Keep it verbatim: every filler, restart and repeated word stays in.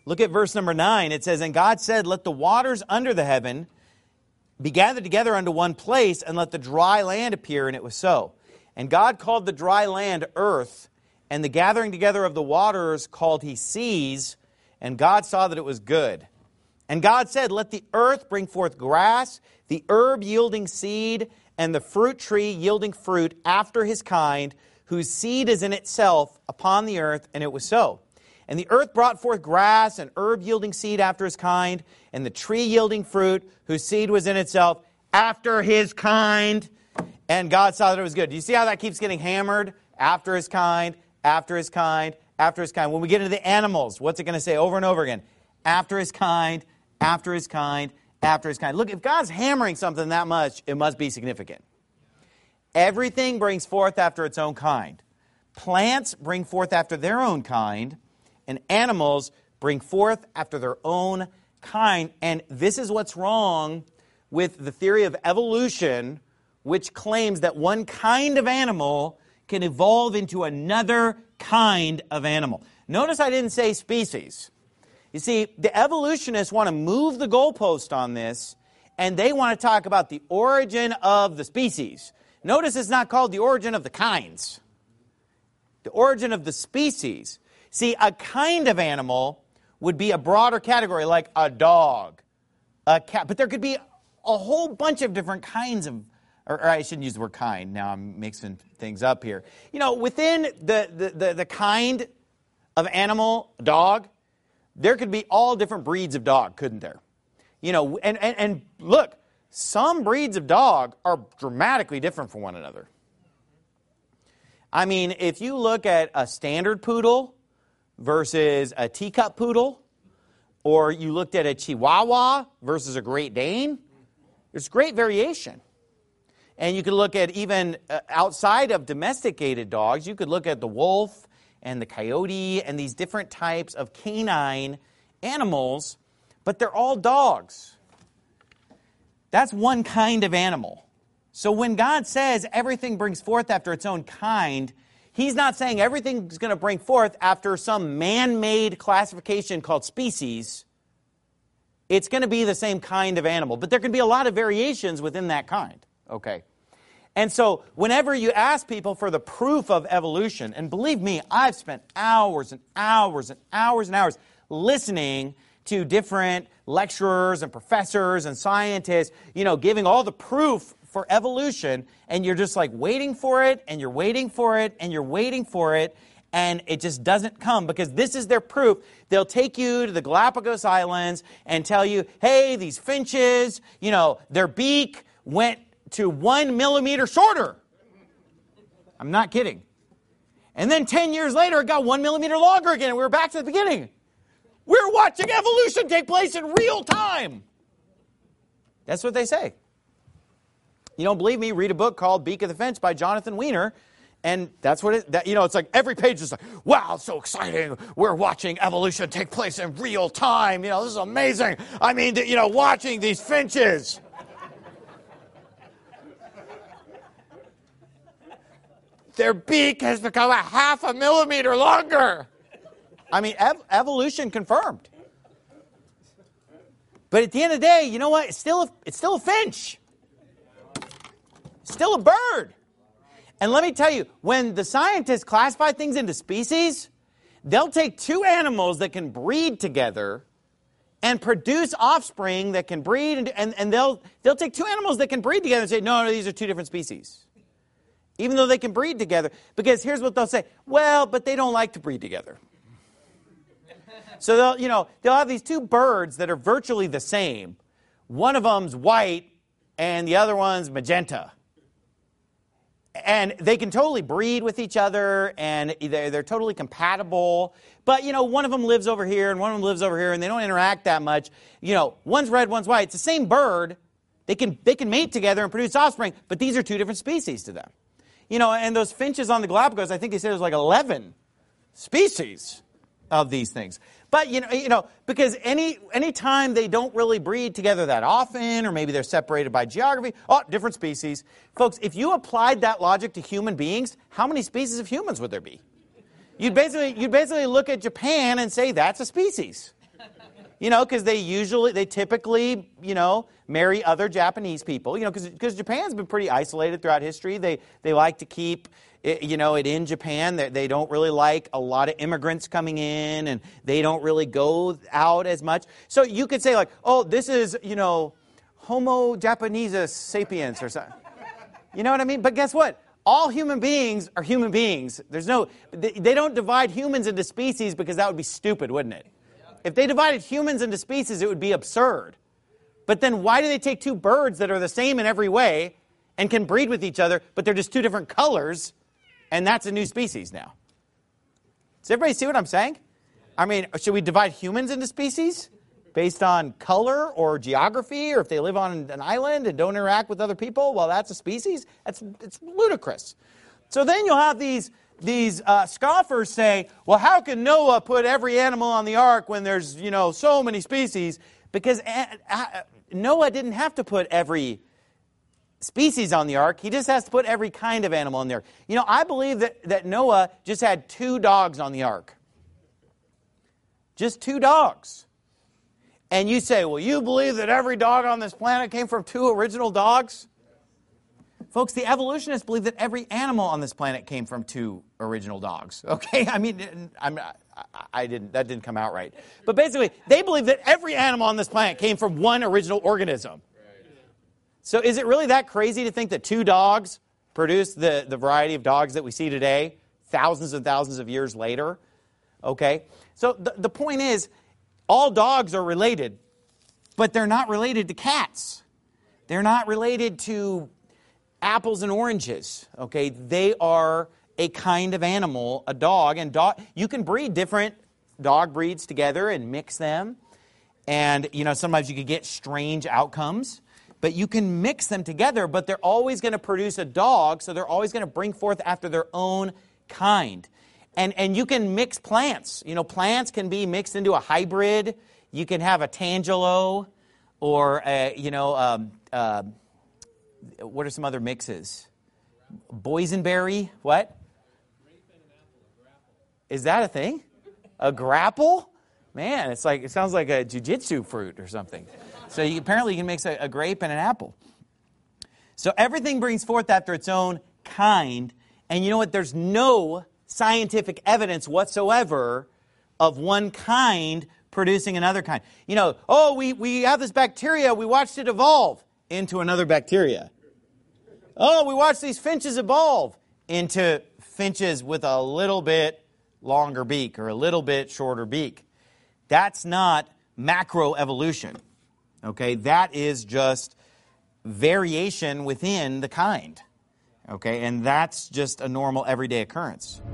Look at verse number nine. It says, "And God said, let the waters under the heaven be gathered together unto one place, and let the dry land appear, and it was so. And God called the dry land earth, and the gathering together of the waters called he seas, and God saw that it was good. And God said, let the earth bring forth grass, the herb yielding seed, and the fruit tree yielding fruit after his kind, whose seed is in itself upon the earth, and it was so. And the earth brought forth grass, and herb yielding seed after his kind, and the tree yielding fruit, whose seed was in itself after his kind. And God saw that it was good." Do you see how that keeps getting hammered? After his kind, after his kind, after his kind. When we get into the animals, what's it going to say over and over again? After his kind, after his kind, after his kind. Look, if God's hammering something that much, it must be significant. Everything brings forth after its own kind. Plants bring forth after their own kind, and animals bring forth after their own kind. And this is what's wrong with the theory of evolution, which claims that one kind of animal can evolve into another kind of animal. Notice I didn't say species. You see, the evolutionists want to move the goalpost on this, and they want to talk about the origin of the species. Notice it's not called the origin of the kinds. The origin of the species. See, a kind of animal would be a broader category, like a dog, a cat. But there could be a whole bunch of different kinds of, or, or I shouldn't use the word kind. Now I'm mixing things up here. You know, within the, the, the, the kind of animal, dog, there could be all different breeds of dog, couldn't there? You know, and, and, and look, some breeds of dog are dramatically different from one another. I mean, if you look at a standard poodle versus a teacup poodle, or you looked at a Chihuahua versus a Great Dane, there's great variation. And you could look at even uh, outside of domesticated dogs, you could look at the wolf and the coyote and these different types of canine animals, but they're all dogs. That's one kind of animal. So when God says everything brings forth after its own kind, He's not saying everything's going to bring forth after some man-made classification called species. It's going to be the same kind of animal, but there can be a lot of variations within that kind. Okay. And so whenever you ask people for the proof of evolution, and believe me, I've spent hours and hours and hours and hours listening to different lecturers and professors and scientists, you know, giving all the proof for evolution, and you're just like waiting for it, and you're waiting for it, and you're waiting for it, and it just doesn't come because this is their proof. They'll take you to the Galapagos Islands and tell you, hey, these finches, you know, their beak went to one millimeter shorter. I'm not kidding. And then ten years later, it got one millimeter longer again, and we were back to the beginning. We're watching evolution take place in real time. That's what they say. You don't believe me? Read a book called Beak of the Finch by Jonathan Weiner. And that's what it, that, you know, it's like every page is like, wow, it's so exciting. We're watching evolution take place in real time. You know, this is amazing. I mean, you know, watching these finches. Their beak has become a half a millimeter longer. I mean, ev- evolution confirmed. But at the end of the day, you know what? It's still a, it's still a finch. Still a bird. And let me tell you, when the scientists classify things into species, they'll take two animals that can breed together and produce offspring that can breed, and, and, and they'll, they'll take two animals that can breed together and say, no, no, these are two different species. Even though they can breed together. Because here's what they'll say, well, but they don't like to breed together. So they'll, you know, they'll have these two birds that are virtually the same. One of them's white and the other one's magenta. And they can totally breed with each other, and they're, they're totally compatible. But, you know, one of them lives over here, and one of them lives over here, and they don't interact that much. You know, one's red, one's white. It's the same bird. They can, they can mate together and produce offspring, but these are two different species to them. You know, and those finches on the Galapagos, I think they said there's like eleven species of these things. But, you know, you know, because any any time they don't really breed together that often, or maybe they're separated by geography, oh, different species. Folks, if you applied that logic to human beings, how many species of humans would there be? You'd basically, you'd basically look at Japan and say, that's a species. You know, because they usually, they typically, you know, marry other Japanese people. You know, because Japan's been pretty isolated throughout history. They they like to keep, it, you know, it in Japan. They, they don't really like a lot of immigrants coming in, and they don't really go out as much. So you could say like, oh, this is, you know, Homo Japanesis sapiens or something. You know what I mean? But guess what? All human beings are human beings. There's no, they, they don't divide humans into species because that would be stupid, wouldn't it? If they divided humans into species, it would be absurd. But then why do they take two birds that are the same in every way and can breed with each other, but they're just two different colors, and that's a new species now? Does everybody see what I'm saying? I mean, should we divide humans into species based on color or geography, or if they live on an island and don't interact with other people? Well, that's a species? That's it's ludicrous. So then you'll have these These uh, scoffers say, well, how can Noah put every animal on the ark when there's, you know, so many species? Because uh, Noah didn't have to put every species on the ark. He just has to put every kind of animal in there. You know, I believe that, that Noah just had two dogs on the ark. Just two dogs. And you say, well, you believe that every dog on this planet came from two original dogs? Folks, the evolutionists believe that every animal on this planet came from two original dogs. Okay, I mean, I'm, I, I didn't. That didn't come out right. But basically, they believe that every animal on this planet came from one original organism. So, is it really that crazy to think that two dogs produced the the variety of dogs that we see today, thousands and thousands of years later? Okay, so the the point is, all dogs are related, but they're not related to cats. They're not related to apples and oranges, okay? They are a kind of animal, a dog, and dog, you can breed different dog breeds together and mix them. And, you know, sometimes you could get strange outcomes, but you can mix them together, but they're always going to produce a dog, so they're always going to bring forth after their own kind. And, and you can mix plants. You know, plants can be mixed into a hybrid. You can have a tangelo or, a, you know, um, uh, what are some other mixes? Boysenberry, what? Is that a thing? A grapple? Man, it's like it sounds like a jiu-jitsu fruit or something. So you, apparently you can mix a, a grape and an apple. So everything brings forth after its own kind. And you know what? There's no scientific evidence whatsoever of one kind producing another kind. You know, oh, we, we have this bacteria, we watched it evolve into another bacteria. Oh, we watched these finches evolve into finches with a little bit longer beak or a little bit shorter beak. That's not macroevolution. Okay, that is just variation within the kind. Okay, and that's just a normal everyday occurrence.